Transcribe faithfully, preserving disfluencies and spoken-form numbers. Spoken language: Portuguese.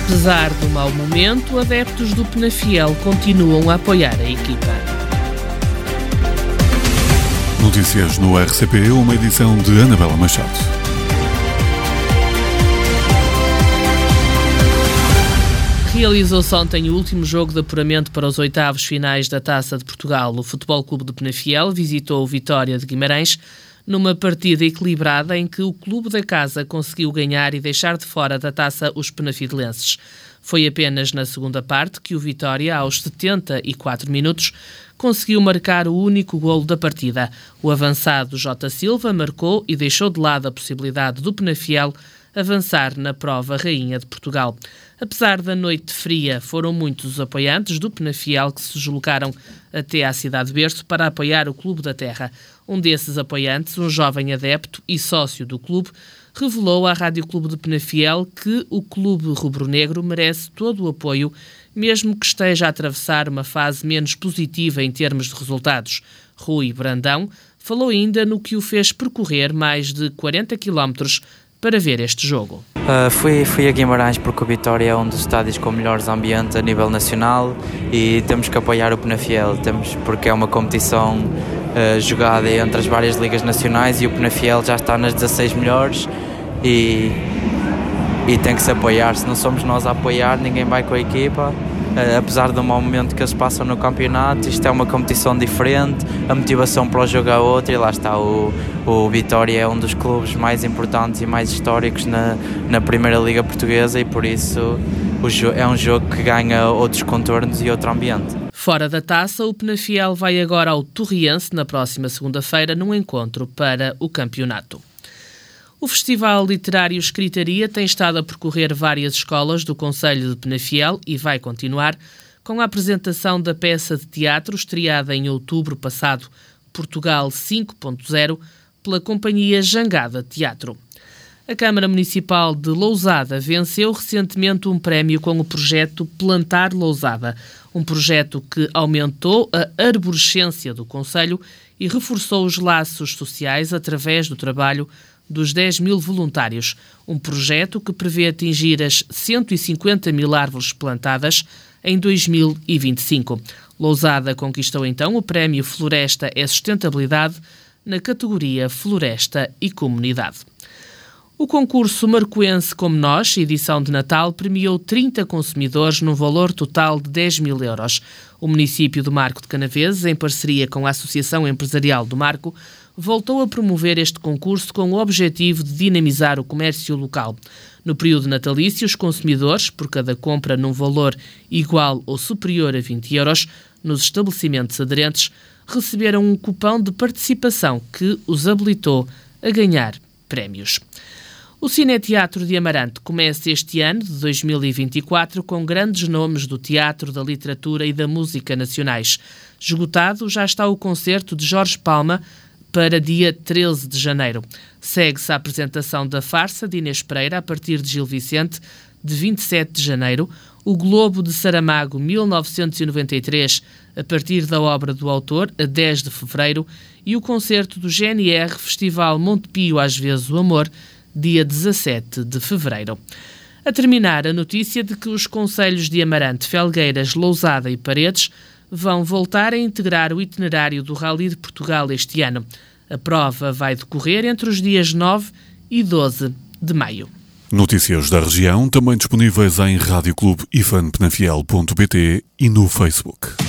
Apesar do mau momento, adeptos do Penafiel continuam a apoiar a equipa. Notícias no R C P, uma edição de Anabela Machado. Realizou-se ontem o último jogo de apuramento para os oitavos finais da Taça de Portugal. O Futebol Clube de Penafiel visitou o Vitória de Guimarães numa partida equilibrada em que o clube da casa conseguiu ganhar e deixar de fora da taça os penafidelenses. Foi apenas na segunda parte que o Vitória, aos setenta e quatro minutos, conseguiu marcar o único golo da partida. O avançado Jota Silva marcou e deixou de lado a possibilidade do Penafiel avançar na prova Rainha de Portugal. Apesar da noite fria, foram muitos os apoiantes do Penafiel que se deslocaram até à cidade berço para apoiar o Clube da Terra. Um desses apoiantes, um jovem adepto e sócio do clube, revelou à Rádio Clube de Penafiel que o clube rubro-negro merece todo o apoio, mesmo que esteja a atravessar uma fase menos positiva em termos de resultados. Rui Brandão falou ainda no que o fez percorrer mais de quarenta quilómetros para ver este jogo. Uh, fui, fui a Guimarães porque o Vitória é um dos estádios com melhores ambientes a nível nacional e temos que apoiar o Penafiel, temos, porque é uma competição uh, jogada entre as várias ligas nacionais e o Penafiel já está nas dezasseis melhores e, e tem que se apoiar. Se não somos nós a apoiar, ninguém vai com a equipa. Uh, apesar do mau momento que eles passam no campeonato, isto é uma competição diferente, a motivação para o jogo é outra e lá está, o, o Vitória é um dos clubes mais importantes e mais históricos na, na Primeira Liga Portuguesa e por isso o jo- é um jogo que ganha outros contornos e outro ambiente. Fora da taça, o Penafiel vai agora ao Torriense na próxima segunda-feira num encontro para o campeonato. O Festival Literário Escritaria tem estado a percorrer várias escolas do concelho de Penafiel e vai continuar com a apresentação da peça de teatro estreada em outubro passado, Portugal cinco ponto zero, pela companhia Jangada Teatro. A Câmara Municipal de Lousada venceu recentemente um prémio com o projeto Plantar Lousada, um projeto que aumentou a arborescência do concelho e reforçou os laços sociais através do trabalho dos dez mil voluntários, um projeto que prevê atingir as cento e cinquenta mil árvores plantadas em dois mil e vinte e cinco. Lousada conquistou então o prémio Floresta é Sustentabilidade na categoria Floresta e Comunidade. O concurso Marcoense Como Nós, edição de Natal, premiou trinta consumidores num valor total de dez mil euros. O município do Marco de Canaveses, em parceria com a Associação Empresarial do Marco, voltou a promover este concurso com o objetivo de dinamizar o comércio local. No período natalício, os consumidores, por cada compra num valor igual ou superior a vinte euros, nos estabelecimentos aderentes, receberam um cupão de participação que os habilitou a ganhar prémios. O Cineteatro de Amarante começa este ano, de dois mil e vinte e quatro, com grandes nomes do teatro, da literatura e da música nacionais. Esgotado já está o concerto de Jorge Palma para dia treze de janeiro. Segue-se a apresentação da farsa de Inês Pereira a partir de Gil Vicente, de vinte e sete de janeiro, o Globo de Saramago mil novecentos e noventa e três, a partir da obra do autor, a dez de fevereiro, e o concerto do G N R Festival Montepio Às Vezes o Amor, dia dezassete de fevereiro. A terminar, a notícia de que os concelhos de Amarante, Felgueiras, Lousada e Paredes vão voltar a integrar o itinerário do Rally de Portugal este ano. A prova vai decorrer entre os dias nove e doze de maio. Notícias da região, também disponíveis em rádio clube ifan penafiel ponto pt e no Facebook.